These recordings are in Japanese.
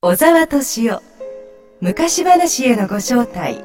小沢敏夫昔話へのご招待。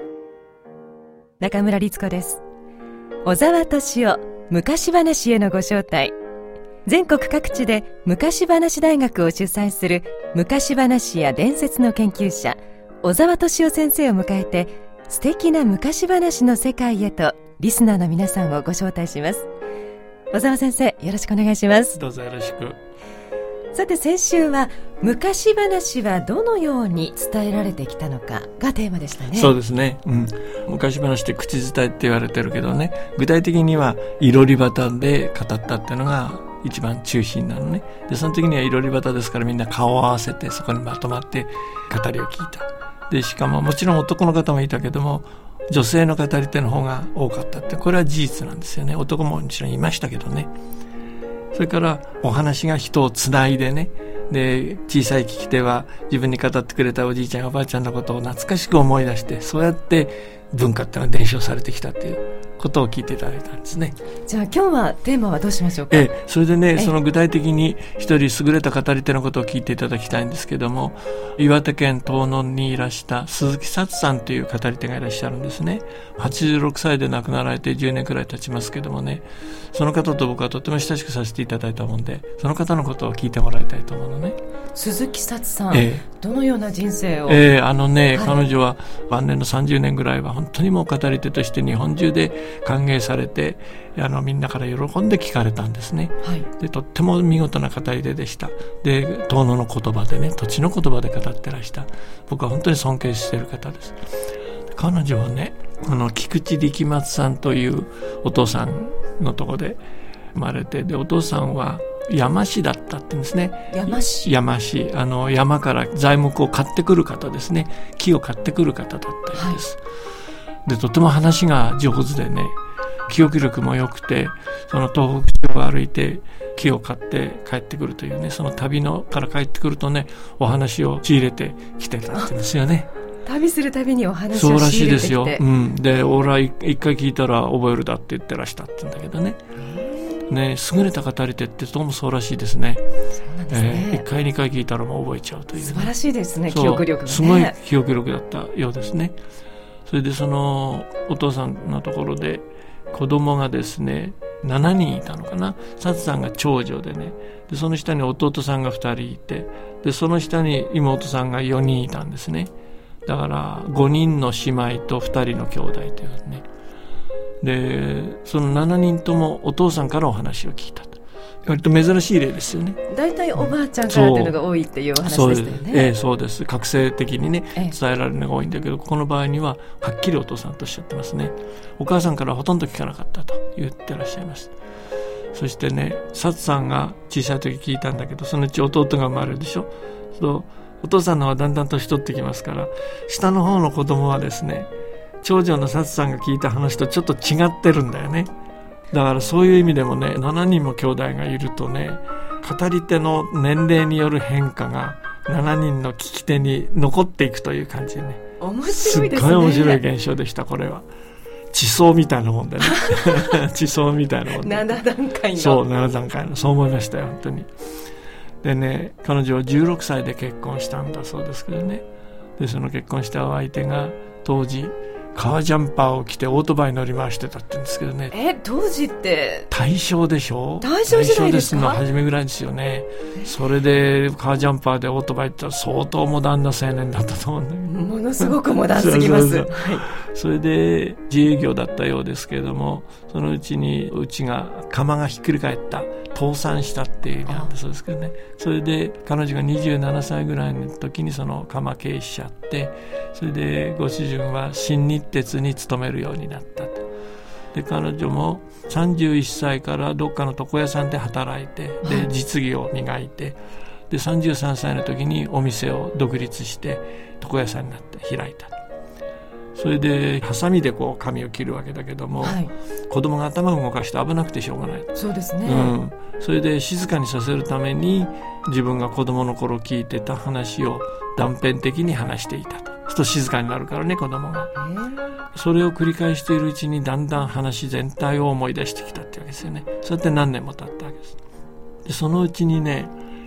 中村律子です。小沢敏夫昔話へのご招待。全国各地で昔話大学を主催する昔話や伝説の研究者小沢敏夫先生を迎えて、素敵な昔話の世界へとリスナーの皆さんをご招待します。小沢先生、よろしくお願いします。 どうぞよろしく。 さて、先週は昔話はどのように伝えられてきたのかがテーマでしたね。 そうですね、昔話って口伝えって言われてるけどね、具体的にはいろり端で語ったっていうのが一番中心なのね。でその時にはいろり端ですから、みんな顔を合わせてそこにまとまって語りを聞いた。でしかももちろん男の方もいたけども、女性の語り手の方が多かったって、これは事実なんですよね。男ももちろんいましたけどね。それからお話が人をつないでね、で小さい聞き手は自分に語ってくれたおじいちゃんおばあちゃんのことを懐かしく思い出して、そうやって文化ってのは伝承されてきたっていうことを聞いていただいたんですね。 じゃあ今日はテーマはどうしましょうか。 それでね、その具体的に一人優れた語り手のことを聞いていただきたいんですけども、岩手県東野にいらした鈴木幸さんという語り手がいらっしゃるんですね。86歳で亡くなられて10年くらい経ちますけどもね、その方と僕はとても親しくさせていただいたもんで、その方のことを聞いてもらいたいと思うのね。 鈴木幸さん、どのような人生を。 彼女は晩年の30年ぐらいは本当にもう語り手として日本中で歓迎されて、みんなから喜んで聞かれたんですね。でとっても見事な語り手でした。で遠野の言葉でね、土地の言葉で語ってらした。僕は本当に尊敬している方です。彼女はね、菊池力松さんというお父さんのとこで生まれて、でお父さんは山師だったって言うんですね。山師、山から材木を買ってくる方ですね。木を買ってくる方だったようです。でとても話が上手でね、記憶力も良くて、その東北地方を歩いて木を買って帰ってくるというね、その旅から帰ってくるとね、お話を仕入れてきてたって言うんですよね。 旅するたびにお話をそうらしい仕入れてきて。 ですよ。で俺は一回聞いたら覚えるだって言ってらしたって言うんだけどね。優れた語り手ってどうもそうらしいですね。 そうなんですね。 1回2回聞いたらもう覚えちゃうという、ね、 素晴らしいですね。記憶力がね、 すごい記憶力だったようですね。それでそのお父さんのところで子供がですね7人いたのかな。幸さんが長女でね、でその下に弟さんが2人いて、でその下に妹さんが4人いたんですね。だから5人の姉妹と2人の兄弟というね。でその7人ともお父さんからお話を聞いたと。割と珍しい例ですよね。 だいたいおばあちゃんからというのが多いっていうお話でしたよね。 そうです。覚醒的にね伝えられるのが多いんだけど、この場合にははっきりお父さんとおっしゃってますね。お母さんからはほとんど聞かなかったと言ってらっしゃいます。そしてね、幸さんが小さい時聞いたんだけど、そのうち弟が生まれるでしょ。そうお父さんの方はだんだん年取ってきますから、下の方の子供はですね、長女の幸さんが聞いた話とちょっと違ってるんだよね。だからそういう意味でもね、7人も兄弟がいるとね、語り手の年齢による変化が7人の聞き手に残っていくという感じでね。 面白いですね。 すっごい面白い現象でした。これは地層みたいなもんでね地層みたいなもんで 7段階の。 そう7段階の、そう思いましたよ本当に。でね、彼女は16歳で結婚したんだそうですけどね。でその結婚したお相手が当時革ジャンパーを着てオートバイ乗り回してたって言うんですけどね。 当時って大正でしょ。 大正時代ですか。 大正ですの初めぐらいですよね。それで革ジャンパーでオートバイって言ったら相当モダンな青年だったと思うんだけど、 ものすごくモダンすぎます。 それで自営業だったようですけれども、そのうちにうちが窯がひっくり返った、倒産したっていう意味なんだそうですけどね。それで彼女が27歳ぐらいの時にその窯経営しちゃって、それでご主人は新日鉄に勤めるようになったと。で彼女も31歳からどっかの床屋さんで働いて、で実技を磨いて、で33歳の時にお店を独立して床屋さんになって開いた。それでハサミでこう髪を切るわけだけども、子供が頭を動かして危なくてしょうがない。 そうですね、 それで静かにさせるために自分が子供の頃聞いてた話を断片的に話していたと。そうすると静かになるからね、子供が。それを繰り返しているうちにだんだん話全体を思い出してきたってわけですよね。そうやって何年も経ったわけです。でそのうちにね、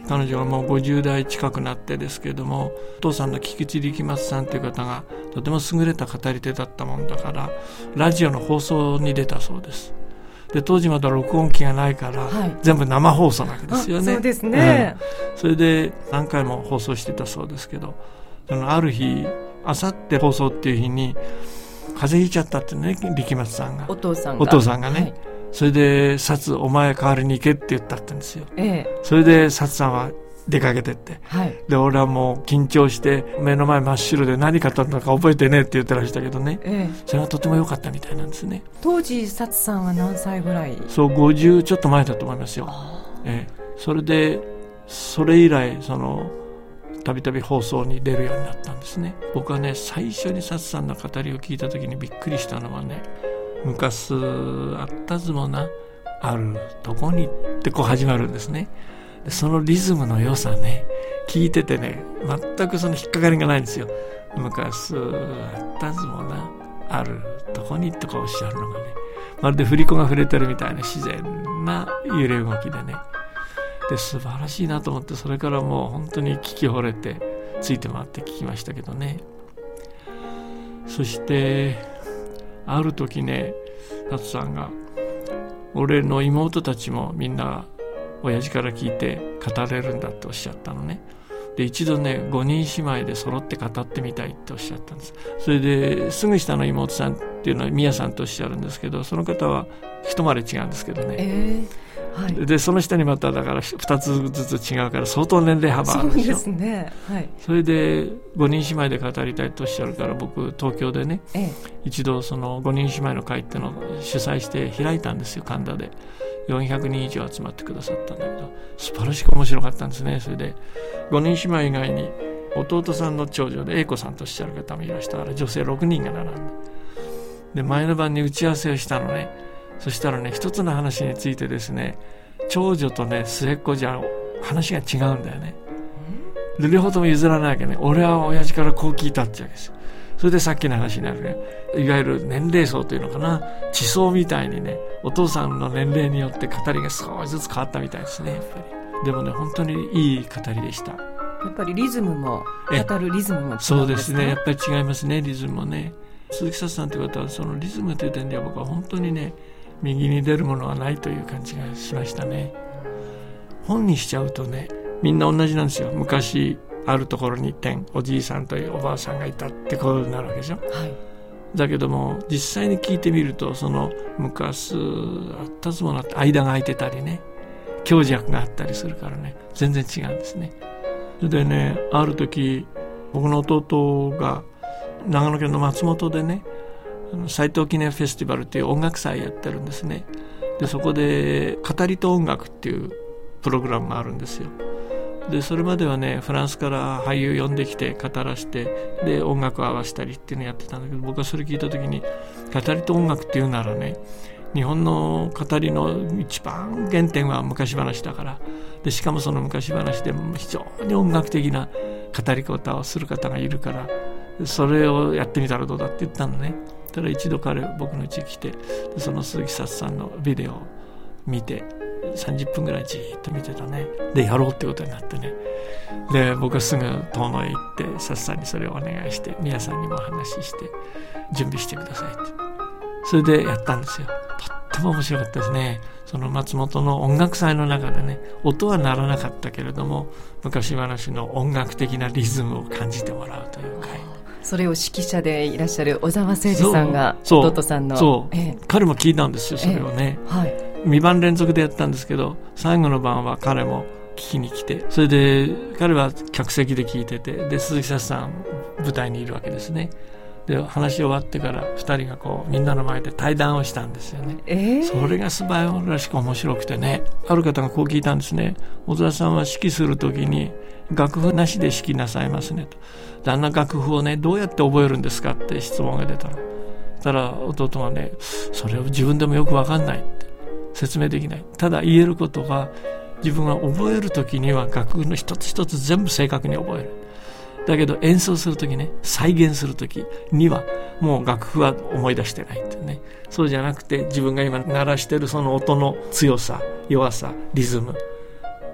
彼女はもう50代近くなってですけれども、お父さんの菊池力松さんという方がとても優れた語り手だったもんだから、ラジオの放送に出たそうです。で当時まだ録音機がないから、全部生放送なわけですよね。 そうですね、 それで何回も放送してたそうですけど、ある日あさって放送っていう日に風邪ひいちゃったってね、力松さんが、お父さんがね、それで薩お前代わりに行けって言ったってんですよ、それで薩さんは出かけてって、で俺はもう緊張して目の前真っ白で何語ったのか覚えてねって言ってらしたけどね、それがとても良かったみたいなんですね。 当時薩さんは何歳ぐらい？ そう50ちょっと前だと思いますよ。それでそれ以来たびたび放送に出るようになったんですね。僕はね最初に薩さんの語りを聞いた時にびっくりしたのはね、昔あったずもなあるとこにってこう始まるんですね。でそのリズムの良さね、聞いててね全くその引っかかりがないんですよ。昔あったずもなあるとこにってこうおっしゃるのがね、まるで振り子が触れてるみたいな自然な揺れ動きでね、で素晴らしいなと思って、それからもう本当に聞き惚れてついて回って聞きましたけどね。そしてある時ね、達さんが俺の妹たちもみんな親父から聞いて語れるんだっておっしゃったのね。で一度ね5人姉妹で揃って語ってみたいっておっしゃったんです。それですぐ下の妹さんっていうのは宮さんとおっしゃるんですけど、その方は一回り違うんですけどね、でその下にまただから2つずつ違うから相当年齢幅あるでしょ。そうですね、それで5人姉妹で語りたいとおっしゃるから、僕東京でね、一度その5人姉妹の会っていうのを主催して開いたんですよ。神田で400人以上集まってくださったんだけど、素晴らしく面白かったんですね。それで5人姉妹以外に弟さんの長女で英子さんとおっしゃる方もいらしたから、女性6人が並んで、前の晩に打ち合わせをしたのね。そしたらね一つの話についてですね、長女とね末っ子じゃ話が違うんだよね。で両方とも譲らないわけね。俺は親父からこう聞いたってわけですよ。それでさっきの話になるね、いわゆる年齢層というのかな、地層みたいにね、お父さんの年齢によって語りが少しずつ変わったみたいですね。やっぱりでもね本当にいい語りでした。 やっぱりリズムも語るリズムも違うんですか？ そうですね、やっぱり違いますね、リズムもね。鈴木薩さんという方はそのリズムという点では僕は本当にね右に出るものはないという感じがしましたね。本にしちゃうとねみんな同じなんですよ。昔あるところにおじいさんとおばあさんがいたってことになるわけでしょ、だけども実際に聞いてみると、その昔あったずものって間が空いてたりね、強弱があったりするからね全然違うんですね。それでねある時僕の弟が長野県の松本でね斉藤記念フェスティバルっていう音楽祭やってるんですね。でそこで語りと音楽っていうプログラムがあるんですよ。でそれまではねフランスから俳優呼んできて語らせて、で音楽を合わせたりっていうのをやってたんだけど、僕はそれ聞いた時に語りと音楽っていうならね、日本の語りの一番原点は昔話だから、でしかもその昔話で非常に音楽的な語り方をする方がいるから、それをやってみたらどうだって言ったのね。ただ一度僕の家に来て、その鈴木薩さんのビデオを見て30分ぐらいじーっと見てたね。でやろうってことになってね、で僕はすぐ遠野へ行って薩さんにそれをお願いして、宮さんにも話して準備してくださいって、それでやったんですよ。とっても面白かったですね。その松本の音楽祭の中でね、音は鳴らなかったけれども昔話の音楽的なリズムを感じてもらうという会、 それを指揮者でいらっしゃる小沢誠二さんが弟さんの彼も聞いたんですよ、それをね、2晩連続でやったんですけど、最後の晩は彼も聞きに来て、それで彼は客席で聞いてて、で鈴木薩さん舞台にいるわけですね。で話終わってから2人がこうみんなの前で対談をしたんですよね、それが素晴らしく面白くてね、ある方がこう聞いたんですね。小沢さんは指揮するときに楽譜なしで指揮なさいますねと。あんな楽譜をねどうやって覚えるんですかって質問が出たの。そしたら弟がね、それを自分でもよく分かんないって、説明できない。ただ言えることは、自分が覚えるときには楽譜の一つ一つ全部正確に覚える。だけど演奏するときね、再現するときにはもう楽譜は思い出してないってね。そうじゃなくて自分が今鳴らしてるその音の強さ、弱さ、リズム、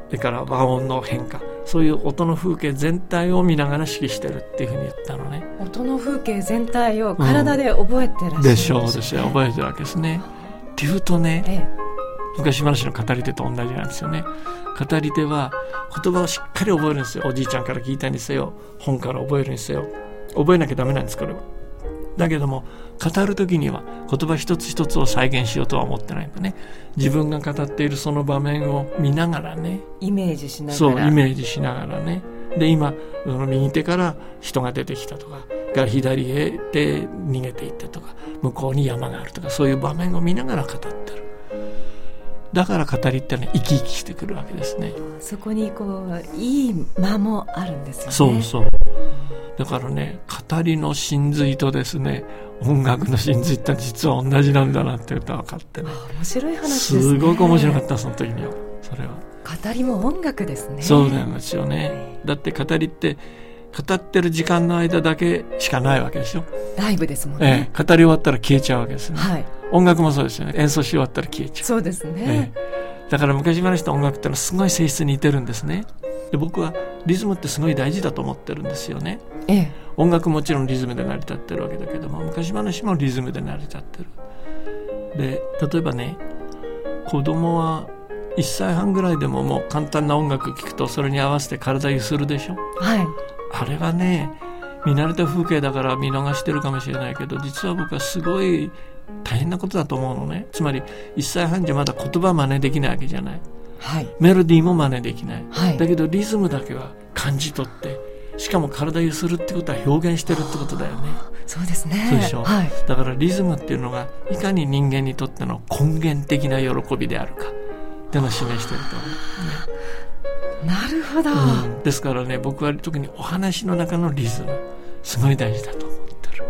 それから和音の変化、そういう音の風景全体を見ながら指揮してるっていうふうに言ったのね。 音の風景全体を体で覚えてらっしゃるんですね。 でしょうですよ、覚えてるわけですね。っていうとね、昔話の語り手と同じなんですよね。語り手は言葉をしっかり覚えるんですよ。おじいちゃんから聞いたにせよ、本から覚えるにせよ、覚えなきゃダメなんです、これは。だけども語るときには言葉一つ一つを再現しようとは思ってないんだね。自分が語っているその場面を見ながらね、 イメージしながら、 そうイメージしながらね。で今その右手から人が出てきたとか、から左へで逃げていったとか、向こうに山があるとか、そういう場面を見ながら語ってる。だから語りってのは生き生きしてくるわけですね。 そこにこういい間もあるんですよね。 そうそう。だからね、語りの真髄とですね、音楽の真髄って実は同じなんだなっていうことが分かってね。 面白い話ですね。 すごく面白かった、その時には。それは語りも音楽ですね。 そうなんですよね。だって語りって語ってる時間の間だけしかないわけでしょ。 ライブですもんね。 語り終わったら消えちゃうわけですね。 はい、 音楽もそうですよね。演奏し終わったら消えちゃう。 そうですね。 だから昔話と音楽ってのはすごい性質に似てるんですね。で僕はリズムってすごい大事だと思ってるんですよね。音楽もちろんリズムで成り立ってるわけだけども、昔話もリズムで成り立ってる。で例えばね、子供は1歳半ぐらいでももう簡単な音楽聴くとそれに合わせて体揺するでしょ。 はい、 あれはね、見慣れた風景だから見逃してるかもしれないけど、実は僕はすごい大変なことだと思うのね。つまり1歳半じゃまだ言葉真似できないわけじゃない。 はい、 メロディーも真似できない、 はい、 だけどリズムだけは感じ取って、しかも体揺するってことは表現してるってことだよね。 そうですね。 そうでしょ、 はい、 だからリズムっていうのがいかに人間にとっての根源的な喜びであるかっていうのを示してると思う、 ね。なるほど、 ですからね、僕は特にお話の中のリズムすごい大事だと思ってる。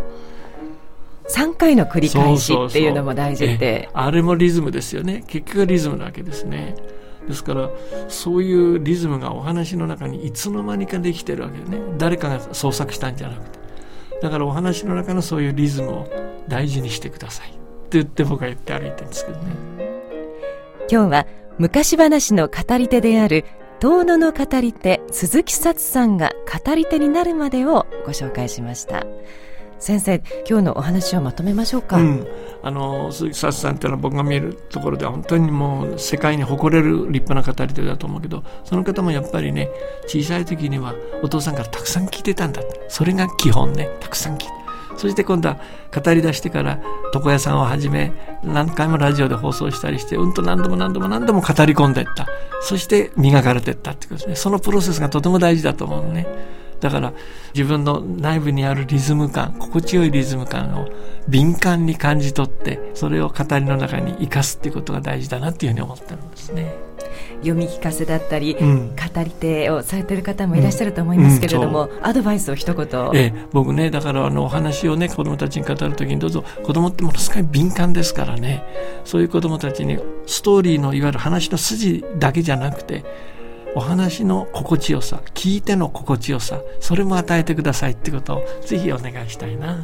3回の繰り返しっていうのも大事で、 あれもリズムですよね。結局はリズムなわけですね。ですからそういうリズムがお話の中にいつの間にかできてるわけでね。誰かが創作したんじゃなくて、だからお話の中のそういうリズムを大事にしてくださいって言って僕は言って歩いてるんですけどね。 今日は昔話の語り手である遠野の語り手鈴木サツさんが語り手になるまでをご紹介しました。先生、今日のお話をまとめましょうか。 鈴木サツさんっていうのは僕が見るところでは本当にもう世界に誇れる立派な語り手だと思うけど、その方もやっぱりね、小さい時にはお父さんからたくさん聞いてたんだ。それが基本ね、たくさん聞いて、そして今度は語り出してから床屋さんをはじめ何回もラジオで放送したりして、何度も語り込んでいった。そして磨かれていったってことですね。そのプロセスがとても大事だと思うのね。だから自分の内部にあるリズム感、心地よいリズム感を敏感に感じ取って、それを語りの中に生かすっていうことが大事だなっていうふうに思ってるんですね。 読み聞かせだったり、語り手をされている方もいらっしゃると思いますけれども、アドバイスを一言。 僕ね、だからお話をね、子供たちに語るときにどうぞ、子供ってものすごい敏感ですからね、そういう子供たちにストーリーのいわゆる話の筋だけじゃなくて、お話の心地よさ、聞いての心地よさ、それも与えてくださいってことをぜひお願いしたいな。はい、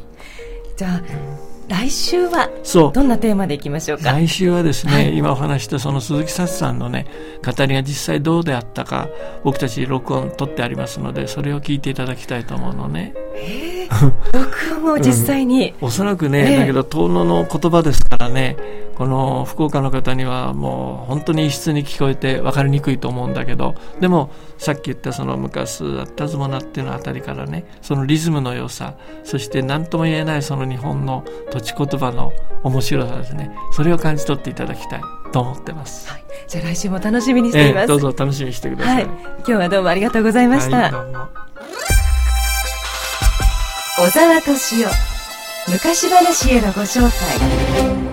じゃあ、来週はどんなテーマでいきましょうか。 来週はですね、今お話したその鈴木サツさんのね、語りが実際どうであったか、僕たち録音取ってありますので、それを聞いていただきたいと思うのね。 録音を実際に、 おそらくね、だけど遠野の言葉ですからね、この福岡の方にはもう本当に異質に聞こえて分かりにくいと思うんだけど、でもさっき言ったその昔あったずもなっていうのあたりからね、そのリズムの良さ、そして何とも言えないその日本の土地言葉の面白さですね、それを感じ取っていただきたいと思ってます。はい、 じゃあ来週も楽しみにしています。 どうぞ楽しみにしてください。 今日はどうもありがとうございました。 どうも。 小沢敏夫、昔話へのご招待。